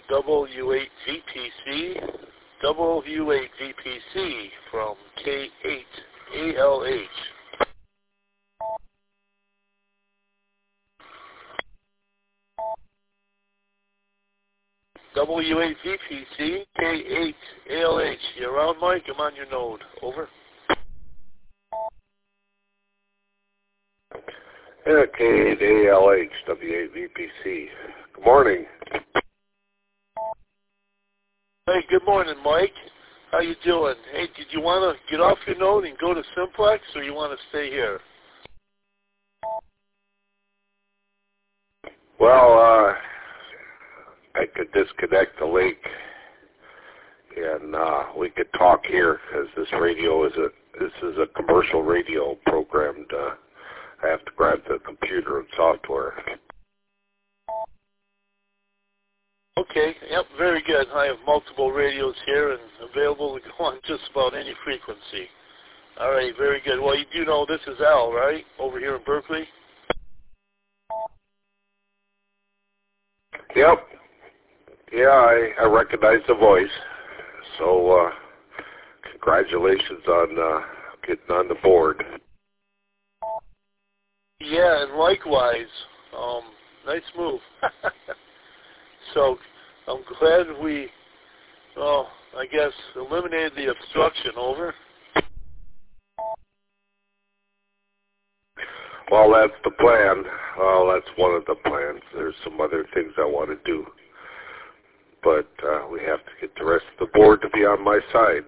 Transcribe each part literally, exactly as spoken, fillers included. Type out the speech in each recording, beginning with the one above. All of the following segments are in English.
W eight V P C, W eight V P C from K eight A L H. W eight V P C, K eight A L H. You around, Mike? I'm on your node. Over. Yeah, K eight A L H, W eight V P C. Good morning. Hey, good morning, Mike. How you doing? Hey, did you want to get off your node and go to Simplex, or you want to stay here? Well, uh, I could disconnect the link, and uh, we could talk here, because this radio is a this is a commercial radio programmed. Uh, I have to grab the computer and software. Okay, yep, very good. I have multiple radios here and available to go on just about any frequency. All right, very good. Well, you do know this is Al, right, over here in Berkeley? Yep. Yeah, I, I recognize the voice. So, uh, congratulations on uh, getting on the board. Yeah, and likewise. Um, nice move. So, I'm glad we, well, I guess, eliminated the obstruction. Over. Well, that's the plan. Well, that's one of the plans. There's some other things I want to do. But uh, we have to get the rest of the board to be on my side.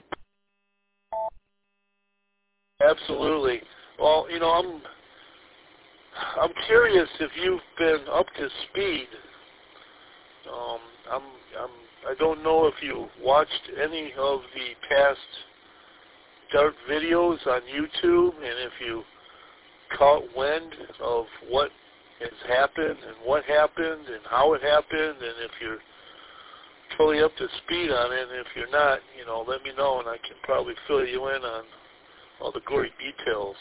Absolutely. Well, you know, I'm I'm curious if you've been up to speed. Um, I'm I'm I don't know if you watched any of the past DART videos on YouTube, and if you caught wind of what has happened and what happened and how it happened, and if you're fully up to speed on it, and if you're not, you know, let me know, and I can probably fill you in on all the gory details.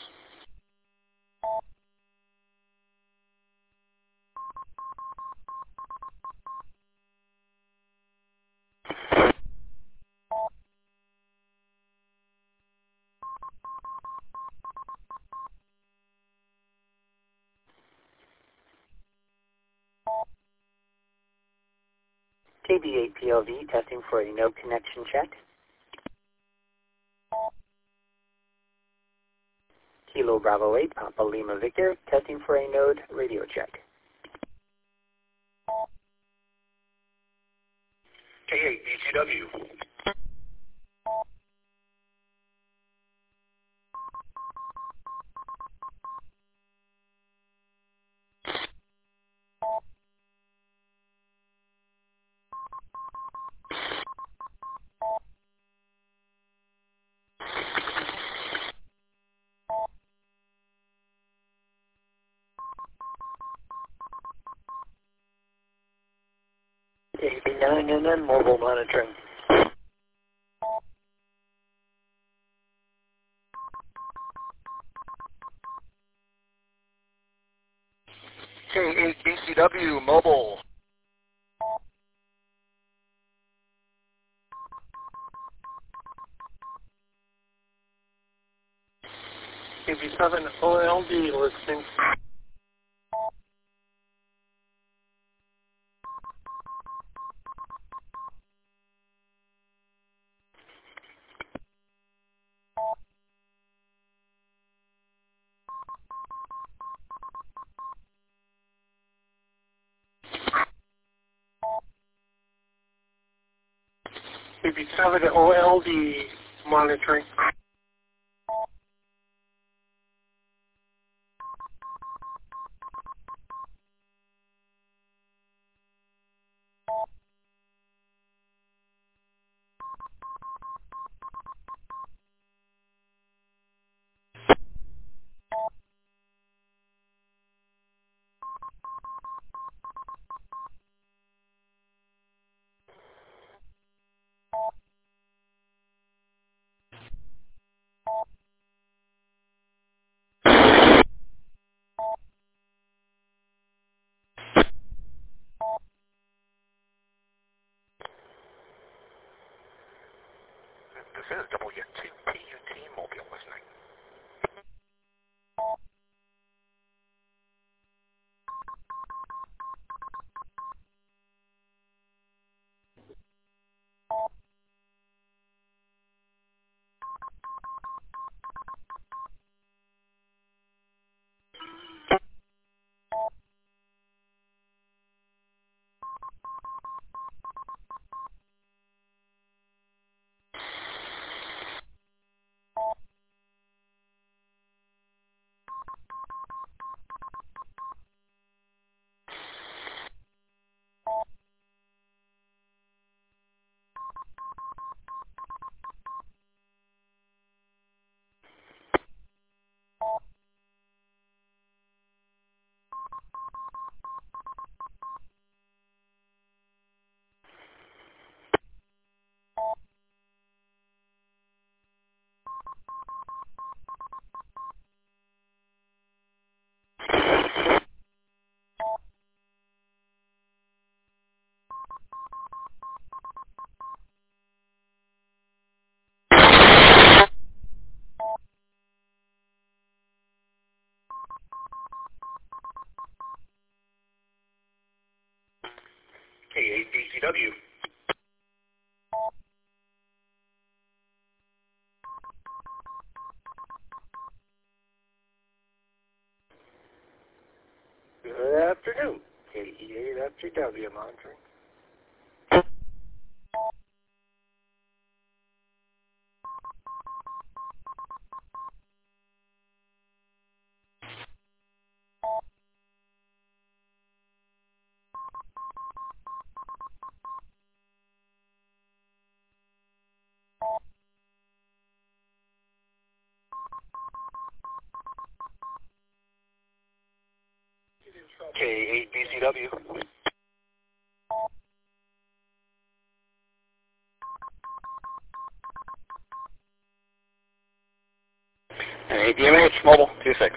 K B eight P L V testing for a node connection check. Kilo Bravo eight, Papa Lima Victor, testing for a node radio check. K eight B T W. K B nine N N mobile monitoring. K eight B C W mobile. K B seven O L D listening. K B seven O L D monitoring. is W T P U T Mobile listening. K eight B C W. Good afternoon. K E eight F G W monitoring. K eight B C W. Hey, D M H Mobile two six.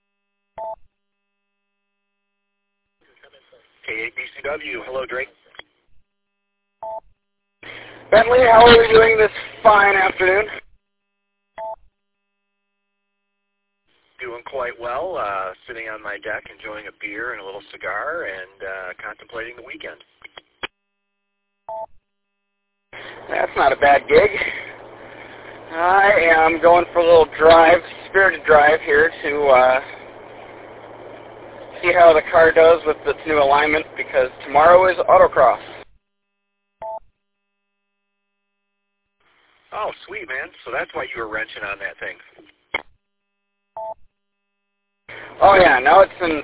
K eight B C W. Hello, Drake. Bentley, how are you doing this fine afternoon? Doing quite well. Uh, sitting on my deck, enjoying a beer and a little cigar, and uh, contemplating the weekend. That's not a bad gig. I am going for a little drive, spirited drive here to uh, see how the car does with its new alignment, because tomorrow is autocross. Oh, sweet, man. So that's why you were wrenching on that thing. Oh yeah, now it's in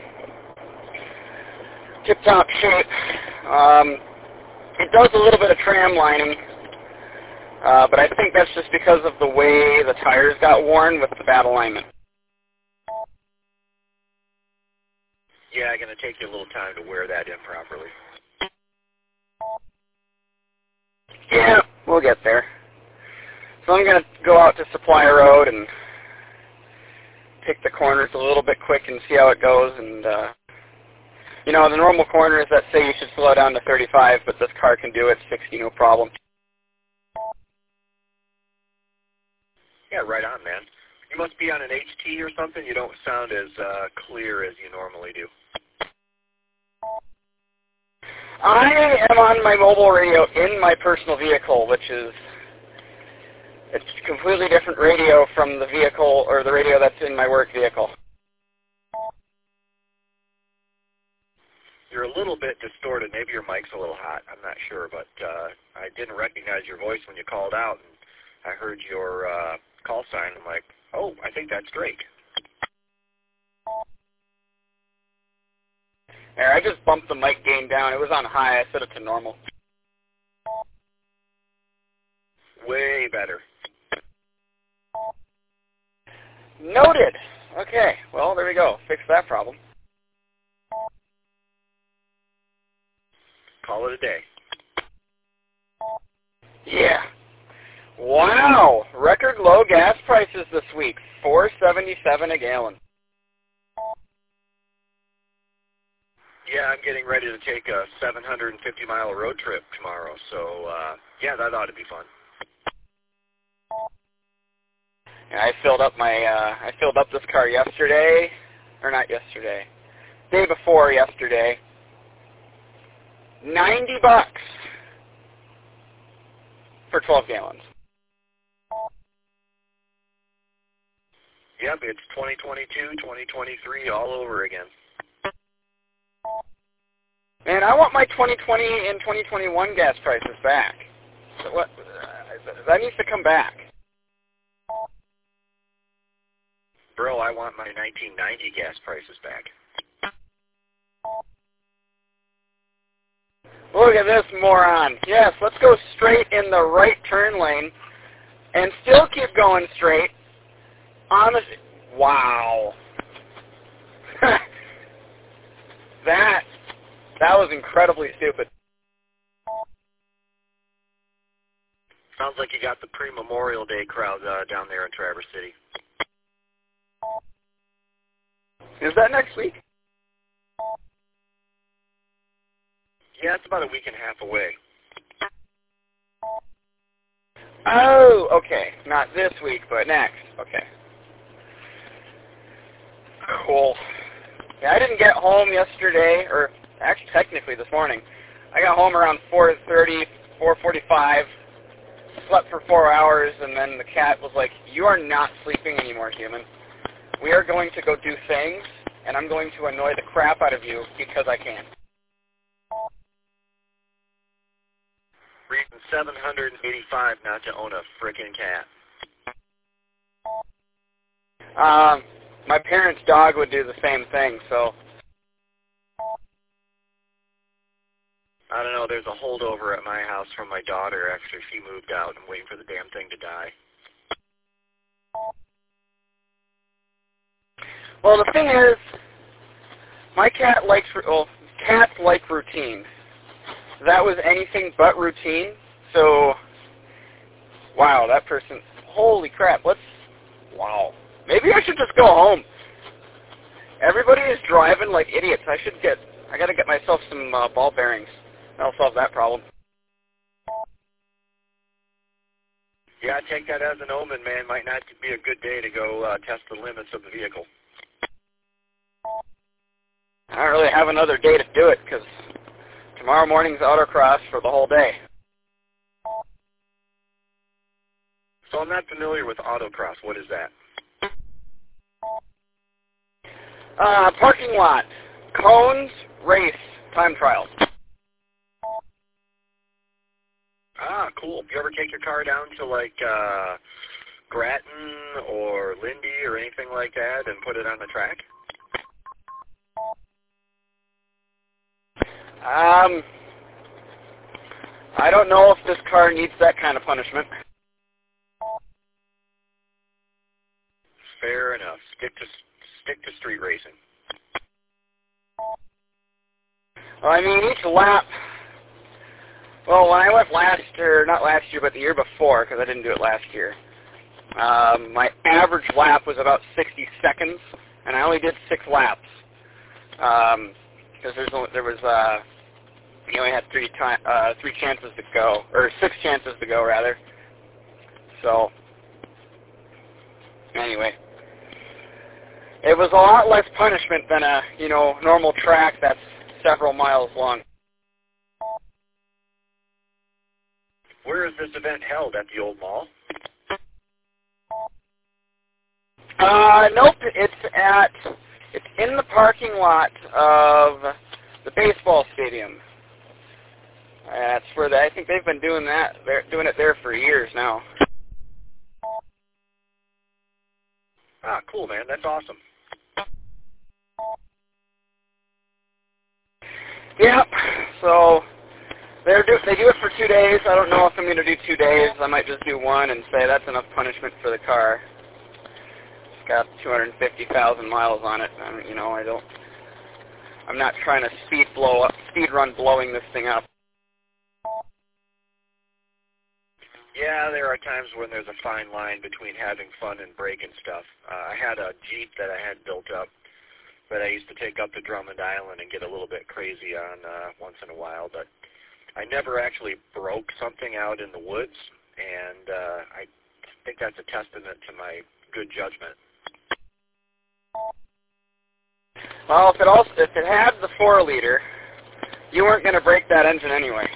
tip-top shape. Um, it does a little bit of tram lining, uh, but I think that's just because of the way the tires got worn with the bad alignment. Yeah, going to take you a little time to wear that in properly. Yeah, we'll get there. So I'm going to go out to Supply Road and pick the corners a little bit quick and see how it goes. And, uh, you know, the normal corners that say you should slow down to thirty-five, but this car can do it sixty, no problem. Yeah, right on, man. You must be on an H T or something. You don't sound as uh, clear as you normally do. I am on my mobile radio in my personal vehicle, which is it's a completely different radio from the vehicle or the radio that's in my work vehicle. You're a little bit distorted. Maybe your mic's a little hot. I'm not sure, but uh, I didn't recognize your voice when you called out. And I heard your uh, call sign. I'm like, oh, I think that's Drake. There, I just bumped the mic gain down. It was on high. I set it to normal. Way better. Noted. Okay, well, there we go. Fix that problem. Call it a day. Yeah. Wow. Record low gas prices this week. four seventy-seven a gallon. Yeah, I'm getting ready to take a seven hundred fifty mile road trip tomorrow. So, uh, yeah, that ought to be fun. And I filled up my, uh, I filled up this car yesterday, or not yesterday, day before yesterday. ninety bucks for twelve gallons. Yep, it's twenty twenty-two, twenty twenty-three all over again. Man, I want my twenty twenty and twenty twenty-one gas prices back. So what? Uh, that needs to come back. Bro, I want my nineteen ninety gas prices back. Look at this moron. Yes, let's go straight in the right turn lane and still keep going straight. Honest, wow. that, that was incredibly stupid. Sounds like you got the pre-Memorial Day crowd uh, down there in Traverse City. Is that next week? Yeah, it's about a week and a half away. Oh, okay. Not this week, but next. Okay. Cool. Yeah, I didn't get home yesterday, or actually technically this morning. I got home around four thirty, four forty-five, slept for four hours, and then the cat was like, "You are not sleeping anymore, human. We are going to go do things, and I'm going to annoy the crap out of you because I can." Reason seven hundred eighty-five not to own a frickin' cat. Um, my parents' dog would do the same thing, so. I don't know, there's a holdover at my house from my daughter after she moved out. I'm waiting for the damn thing to die. Well, the thing is, my cat likes, well, cats like routine. That was anything but routine, so, wow, that person, holy crap, let's, wow. Maybe I should just go home. Everybody is driving like idiots. I should get, I gotta get myself some uh, ball bearings. That'll solve that problem. Yeah, take that as an omen, man. Might not be a good day to go uh, test the limits of the vehicle. I don't really have another day to do it, because tomorrow morning's autocross for the whole day. So I'm not familiar with autocross. What is that? Uh, parking lot, cones, race, time trial. Ah, cool. You ever take your car down to, like, uh, Grattan or Lindy or anything like that and put it on the track? Um, I don't know if this car needs that kind of punishment. Fair enough. Stick to stick to street racing. Well, I mean, each lap, well, when I went last year, not last year, but the year before, because I didn't do it last year, um, my average lap was about sixty seconds, and I only did six laps. Um, because there's only, there was, uh, you only had three time, uh, three chances to go, or six chances to go, rather. So, anyway. It was a lot less punishment than a, you know, normal track that's several miles long. Where is this event held? At the old mall? Uh, nope, it's at, it's in the parking lot of the baseball stadium. That's where they, I think they've been doing that, they're doing it there for years now. Ah, cool, man. That's awesome. Yep. So they do they do it for two days. I don't know if I'm going to do two days. I might just do one and say that's enough punishment for the car. It's got two hundred fifty thousand miles on it. I mean, you know, I don't. I'm not trying to speed blow up, speed run blowing this thing up. Yeah, there are times when there's a fine line between having fun and breaking stuff. Uh, I had a Jeep that I had built up that I used to take up to Drummond Island and get a little bit crazy on uh, once in a while, but I never actually broke something out in the woods, and uh, I think that's a testament to my good judgment. Well, if it also if it had the four liter, you weren't going to break that engine anyway.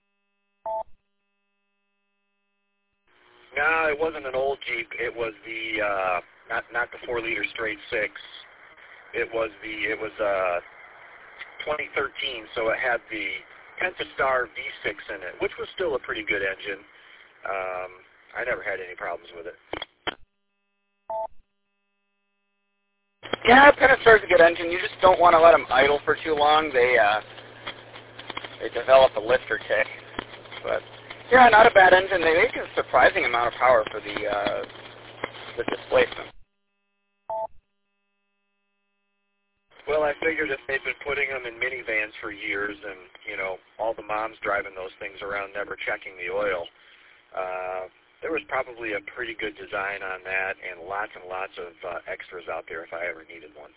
No, it wasn't an old Jeep. It was the uh, not not the four liter straight six. It was the it was uh, twenty thirteen, so it had the Pentastar V six in it, which was still a pretty good engine. Um, I never had any problems with it. Yeah, Pentastar's a good engine. You just don't want to let them idle for too long. They uh, they develop a lifter tick. But yeah, not a bad engine. They make a surprising amount of power for the uh, the displacement. Well, I figured if they've been putting them in minivans for years, and you know all the moms driving those things around never checking the oil, uh, there was probably a pretty good design on that, and lots and lots of uh, extras out there if I ever needed one.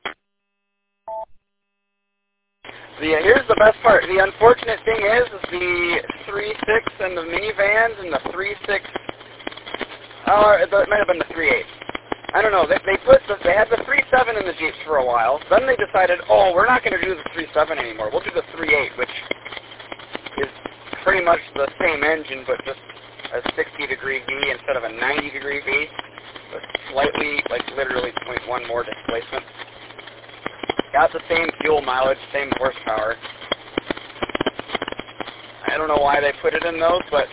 The, uh, here's the best part. The unfortunate thing is, is the three six and the minivans and the three six, oh, it might have been the three eight. I don't know. They, they put the, they had the three seven in the Jeeps for a while. Then they decided, oh, we're not going to do the three seven anymore. We'll do the three eight, which is pretty much the same engine, but just a sixty degree V instead of a ninety degree V, but slightly, like literally zero point one more displacement. Got the same fuel mileage, same horsepower. I don't know why they put it in those, but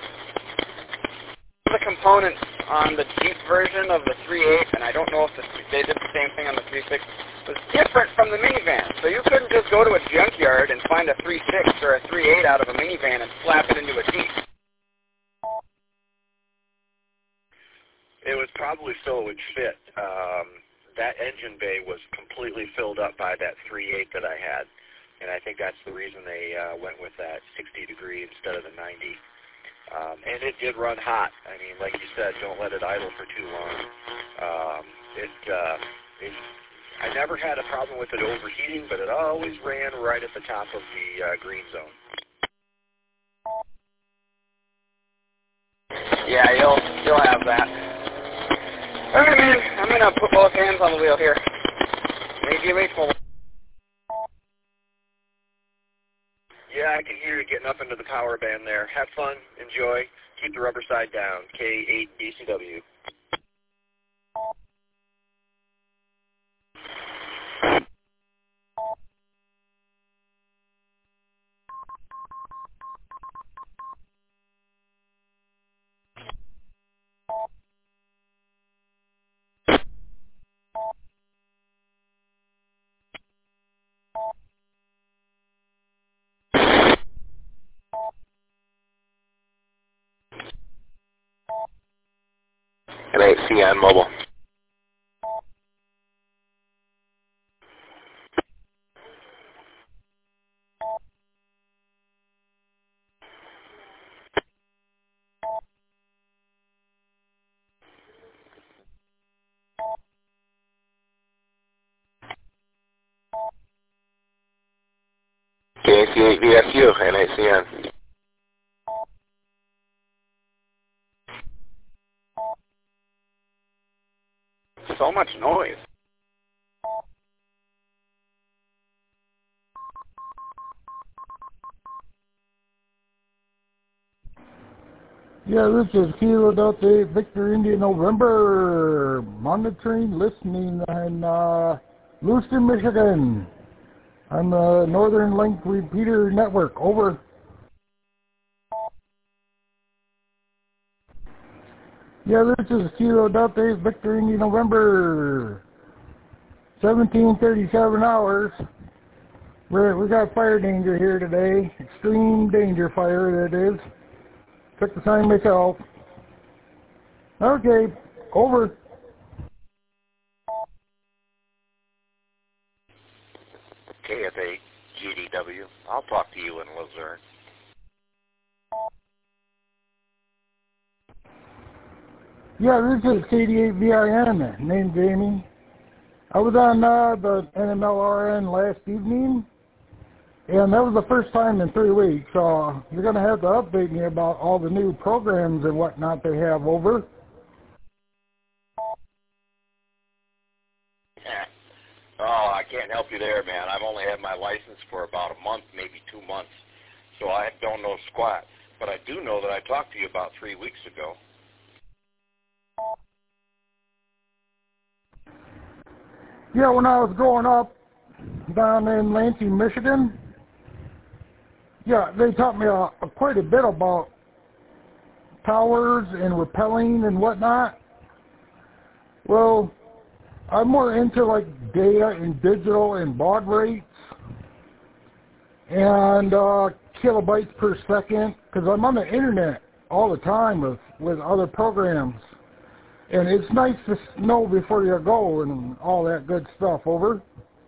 the components on the Jeep version of the three eight, and I don't know if the, they did the same thing on the three six, was different from the minivan. So you couldn't just go to a junkyard and find a three six or a three eight out of a minivan and slap it into a Jeep. It was probably so it would fit. Um, that engine bay was completely filled up by that three eight that I had, and I think that's the reason they uh, went with that sixty degree instead of the ninety. Um, and it did run hot. I mean, like you said, don't let it idle for too long. Um, it, uh, it, I never had a problem with it overheating, but it always ran right at the top of the uh, green zone. Yeah, you'll you'll have that. All right, man. I'm gonna put both hands on the wheel here. Maybe wait for. Yeah, I can hear you getting up into the power band there. Have fun, enjoy, keep the rubber side down. K eight B C W. N eight C N Mobile. K C eight V S U, N eight C N. So much noise. Yeah, this is Kilo Delta eight Victor India November, monitoring, listening in uh, Lewiston, Michigan. I'm the Northern Link Repeater Network. Over. Yeah, this is Kilo Delta eight Victor India November, seventeen thirty-seven hours. We're, we got fire danger here today. Extreme danger fire, that is. Took the sign myself. Okay, over. K F eight G D W. I'll talk to you in Luzerne. Yeah, this is K D eight V I N, named Jamie. I was on uh, the N M L R N last evening, and that was the first time in three weeks, so you're going to have to update me about all the new programs and whatnot they have over. can't help you there, man. I've only had my license for about a month, maybe two months, so I don't know squat. But I do know that I talked to you about three weeks ago. Yeah, when I was growing up down in Lansing, Michigan, yeah, they taught me a, a, quite a bit about towers and rappelling and whatnot. Well, I'm more into like data and digital and baud rates and uh, kilobytes per second, because I'm on the internet all the time with, with other programs. And it's nice to know before you go and all that good stuff. Over.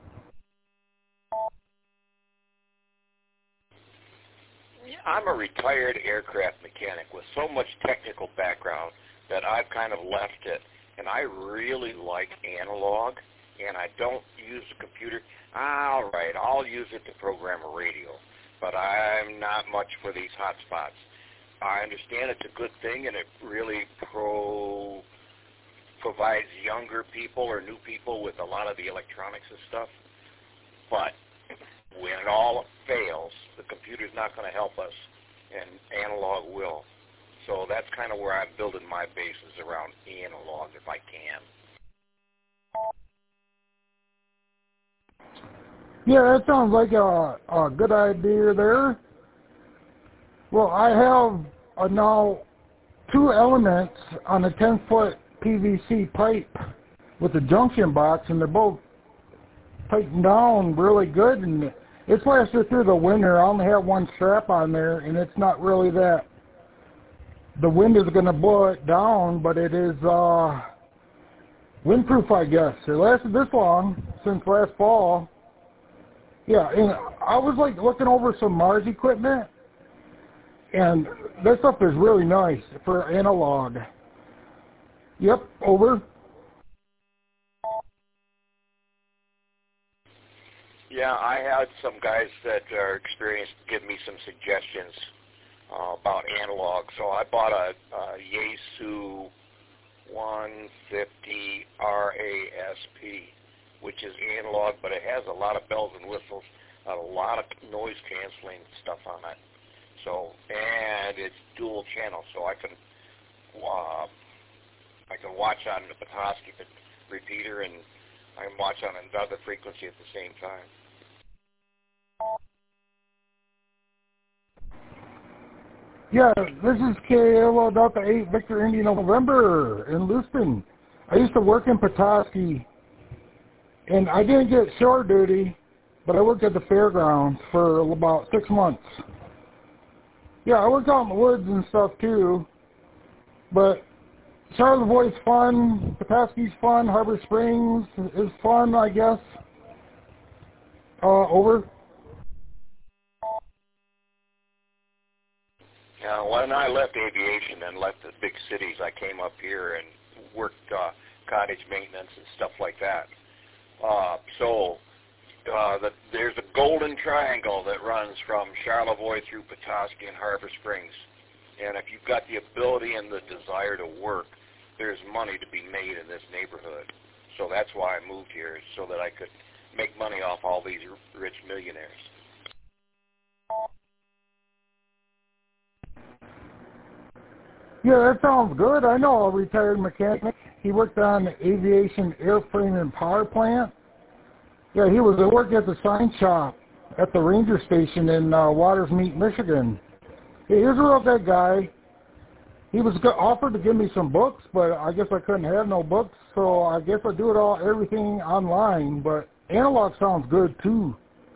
I'm a retired aircraft mechanic with so much technical background that I've kind of left it. And I really like analog, and I don't use the computer. All right, I'll use it to program a radio, but I'm not much for these hotspots. I understand it's a good thing, and it really pro provides younger people or new people with a lot of the electronics and stuff. But when it all fails, the computer's not going to help us, and analog will. So that's kind of where I'm building my bases around analog, if I can. Yeah, that sounds like a, a good idea there. Well, I have uh, now two elements on a ten-foot P V C pipe with a junction box, and they're both tightened down really good, and it's lasted through the winter. I only have one strap on there, and it's not really that. The wind is going to blow it down, but it is uh, windproof, I guess. It lasted this long since last fall. Yeah, and I was like looking over some Mars equipment, and this stuff is really nice for analog. Yep, over. Yeah, I had some guys that are experienced give me some suggestions uh, about analog. So I bought a, a Yaesu one fifty R A S P, which is analog, but it has a lot of bells and whistles, a lot of noise canceling stuff on it. So, and it's dual channel, so I can uh, I can watch on the Petoskey repeater, and I can watch on another frequency at the same time. Yeah, this is K L O Delta eight Victor Indy November in Lewiston. I used to work in Petoskey, and I didn't get shore duty, but I worked at the fairgrounds for about six months. Yeah, I worked out in the woods and stuff too, but Charlevoix's fun, Petoskey's fun, Harbor Springs is fun, I guess. Uh, over. Now, when I left aviation and left the big cities, I came up here and worked uh, cottage maintenance and stuff like that. Uh, so uh, the, there's a golden triangle that runs from Charlevoix through Petoskey and Harbor Springs. And if you've got the ability and the desire to work, there's money to be made in this neighborhood. So that's why I moved here, so that I could make money off all these rich millionaires. Yeah, that sounds good. I know a retired mechanic. He worked on the aviation airframe and power plant. Yeah, he was working at the sign shop at the ranger station in uh, Watersmeet, Michigan. Yeah, he was a real good guy. He was offered to give me some books, but I guess I couldn't have no books, so I guess I do it all, everything online, but analog sounds good too.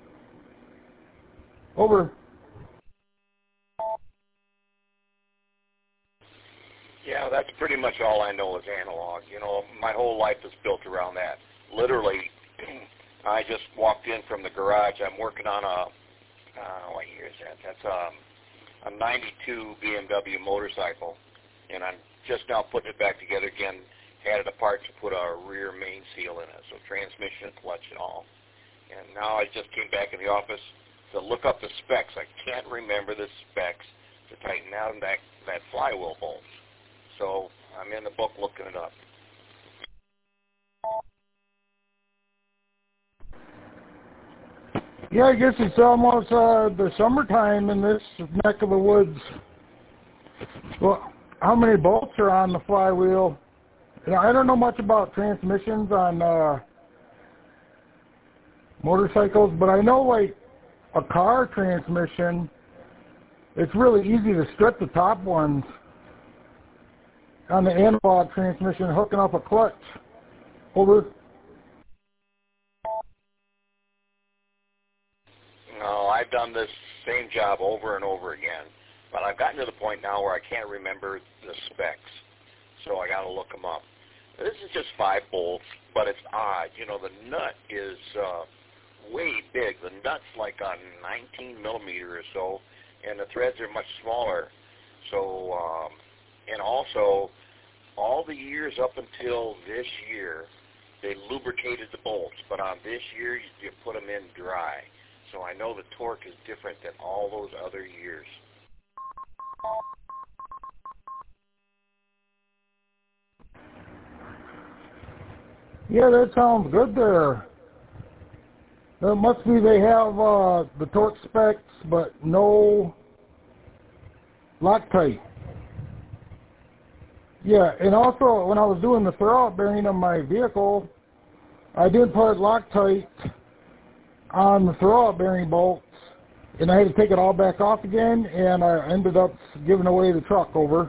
Over. Yeah, that's pretty much all I know is analog. You know, my whole life is built around that. Literally, I just walked in from the garage. I'm working on a, uh, what year is that? That's um, a ninety-two B M W motorcycle, and I'm just now putting it back together again. Added a part to put a rear main seal in it, so transmission, clutch, and all. And now I just came back in the office to look up the specs. I can't remember the specs to tighten down that, that flywheel bolt. So I'm in the book looking it up. Yeah, I guess it's almost uh, the summertime in this neck of the woods. Well, how many bolts are on the flywheel? You know, I don't know much about transmissions on uh, motorcycles, but I know like a car transmission, it's really easy to strip the top ones. On the analog transmission, hooking up a clutch. Over. No, I've done this same job over and over again, but I've gotten to the point now where I can't remember the specs, so I got to look them up. This is just five bolts, but it's odd. You know, the nut is uh, way big. The nut's like a nineteen millimeter or so, and the threads are much smaller. So, um, and also, all the years up until this year, they lubricated the bolts, but on this year, you put them in dry. So I know the torque is different than all those other years. Yeah, that sounds good there. It must be they have uh, the torque specs, but no Loctite. Yeah, and also when I was doing the throwout bearing on my vehicle, I did put Loctite on the throwout bearing bolts, and I had to take it all back off again, and I ended up giving away the truck over.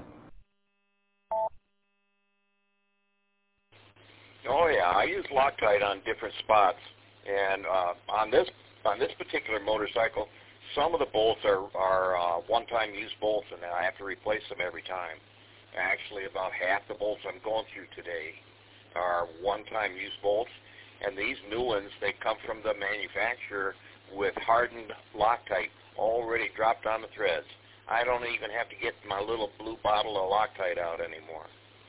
Oh yeah, I use Loctite on different spots, and uh, on this on this particular motorcycle, some of the bolts are are uh, one-time use bolts, and I have to replace them every time. Actually, about half the bolts I'm going through today are one-time use bolts, and these new ones, they come from the manufacturer with hardened Loctite already dropped on the threads. I don't even have to get my little blue bottle of Loctite out anymore.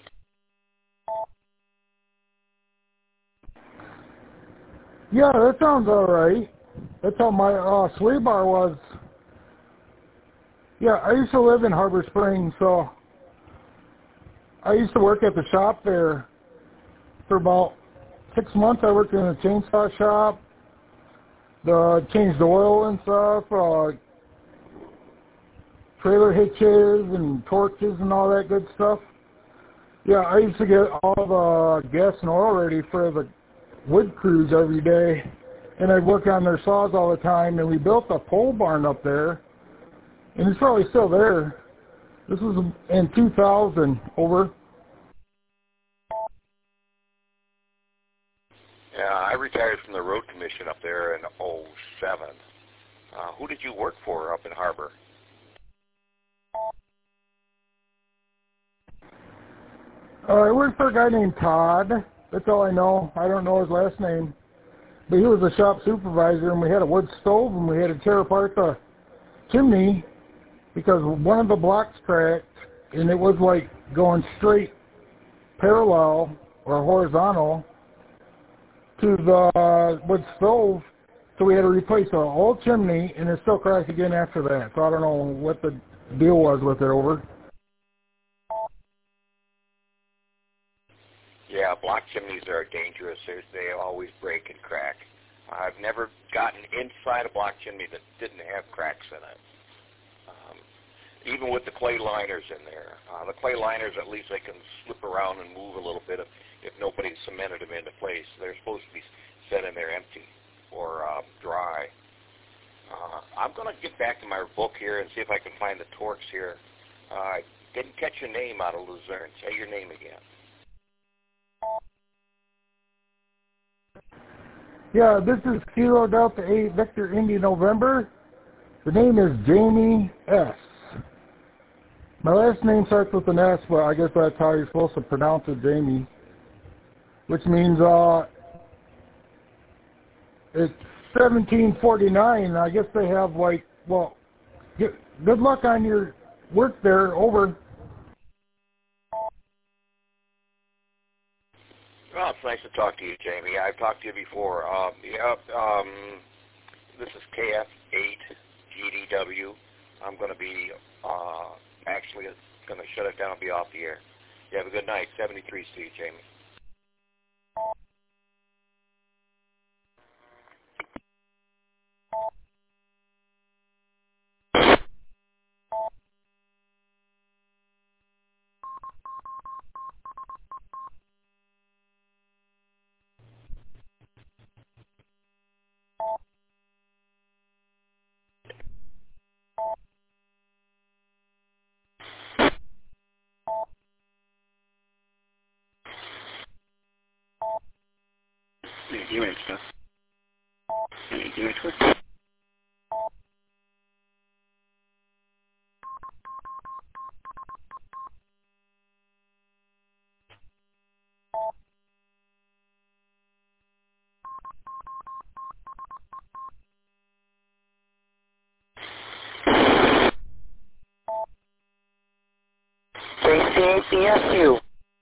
Yeah, that sounds all right. That's how my uh, sway bar was. Yeah, I used to live in Harbor Springs, so I used to work at the shop there for about six months. I worked in a chainsaw shop, the changed oil and stuff, uh, trailer hitches and torches and all that good stuff. Yeah, I used to get all the gas and oil ready for the wood crews every day, and I'd work on their saws all the time, and we built a pole barn up there, and it's probably still there. This was in two thousand, over. Yeah, I retired from the road commission up there in oh seven. Uh, who did you work for up in Harbor? Uh, I worked for a guy named Todd. That's all I know. I don't know his last name. But he was a shop supervisor, and we had a wood stove, and we had to tear apart the chimney because one of the blocks cracked, and it was like going straight parallel or horizontal to the wood stove. So we had to replace the whole chimney, and it still cracked again after that. So I don't know what the deal was with it, over. Yeah, block chimneys are dangerous. They're, they always break and crack. I've never gotten inside a block chimney that didn't have cracks in it. Um, even with the clay liners in there. Uh, the clay liners, at least they can slip around and move a little bit if, if nobody cemented them into place. They're supposed to be set in there empty or uh, dry. Uh, I'm going to get back to my book here and see if I can find the torques here. Uh, I didn't catch your name out of Luzerne. Say your name again. Yeah, this is Kilo Delta eight Victor Indy November. The name is Jamie S. My last name starts with an S, but I guess that's how you're supposed to pronounce it, Jamie. Which means, uh, it's seventeen forty-nine. I guess they have, like, well, good, good luck on your work there, over. Well, it's nice to talk to you, Jamie. I've talked to you before. Um, yeah, um, this is K F eight G D W. I'm going to be uh, actually going to shut it down and be off the air. You have a good night. seventy-three C, Jamie. You ain't stuff. You ain't stuff. J C A C S U.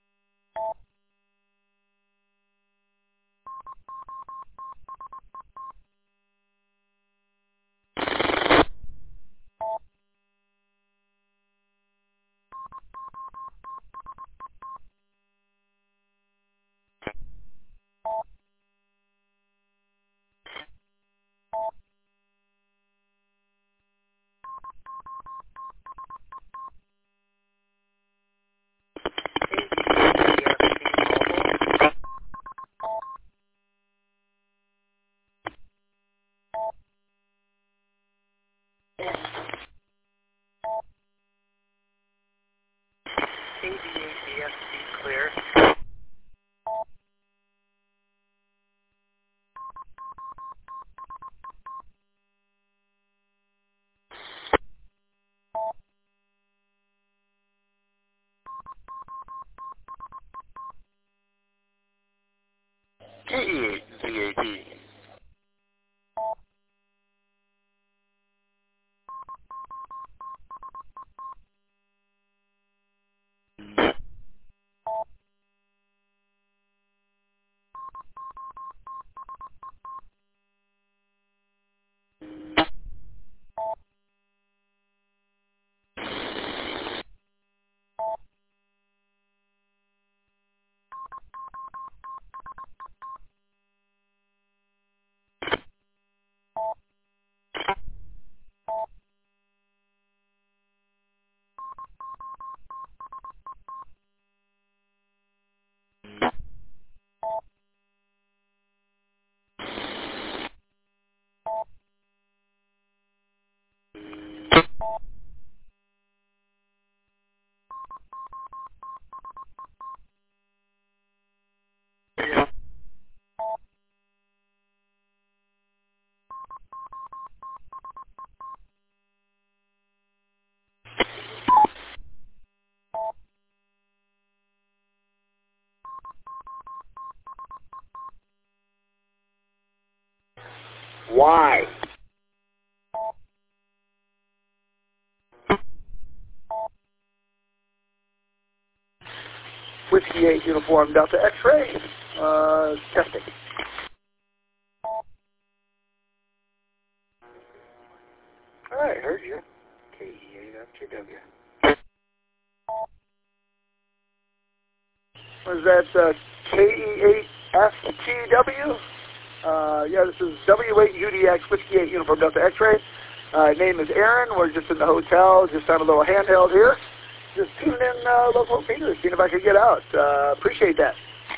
C D A C S clear. K E eight Z A D. Why? Whiskey eight Uniform Delta X-ray, uh, testing. All right, heard you. K E eight F T W. Was that uh, K E eight F T W? Uh, yeah, this is W eight U D X Whiskey eight Uniform Delta X-ray. Uh, name is Aaron. We're just in the hotel, just on a little handheld here. Just tuning in uh, local meters, seeing if I could get out. Uh, appreciate that.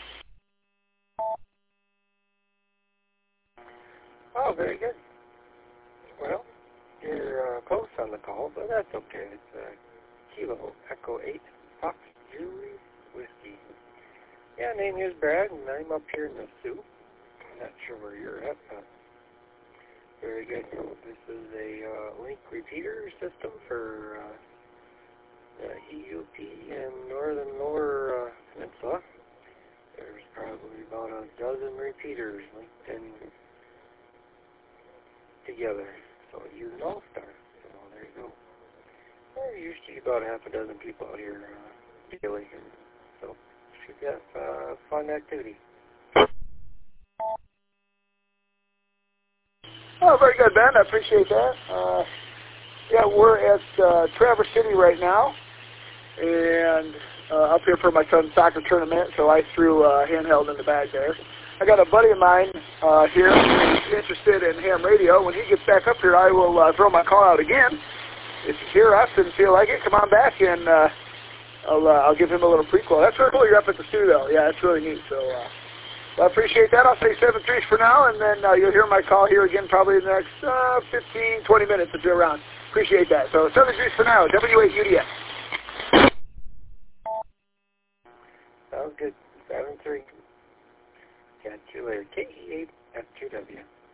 Oh, very good. Well, you're uh, close on the call, but that's okay. It's uh, Kilo Echo eight Fox Jewelry Whiskey. Yeah, name is Brad, and I'm up here in the Sioux. I'm not sure where you're at, but very good. This is a uh, link repeater system for uh, the E U P and northern lower uh, peninsula. There's probably about a dozen repeaters linked in together. So use an all-star. So there you go. There's usually about half a dozen people out here uh, daily. So should have uh, fun activity. Oh, very good, Ben. I appreciate that. Uh, yeah, we're at uh, Traverse City right now, and uh, up here for my son's soccer tournament, so I threw a uh, handheld in the bag there. I got a buddy of mine uh, here who's interested in ham radio. When he gets back up here, I will uh, throw my call out again. If you hear us and feel like it, come on back, and uh, I'll, uh, I'll give him a little prequel. That's really cool. You're up at the studio. Yeah, that's really neat. So uh, well, I appreciate that. I'll say seven threes for now, and then uh, you'll hear my call here again probably in the next uh, fifteen, twenty minutes if you're around. Appreciate that. So seven threes for now. W eight U D S. Sounds good. seven three. Got you later. K E eight F two W.